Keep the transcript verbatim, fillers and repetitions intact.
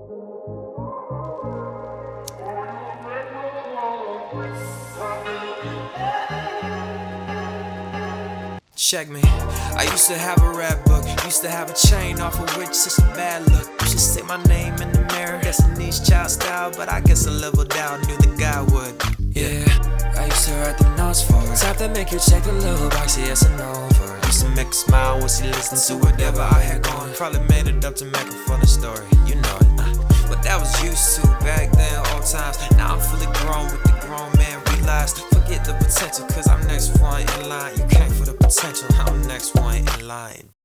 Check me. I used to have a rap book, used to have a chain off of which it's a bad look. Used to say my name in the mirror, Destiny's Child style, but I guess I leveled out, knew that God would. Yeah, I used to write the notes for it. Type that make you check the little box, yes and no for it. Used to make her smile when she listened to whatever I had going. Probably made it up to make a funny story, you know it. Uh, but that was used to back then, old times. Now I'm fully grown with the grown man realized. Forget the potential, cause I'm next one in line. You came for the potential, I'm next one in line.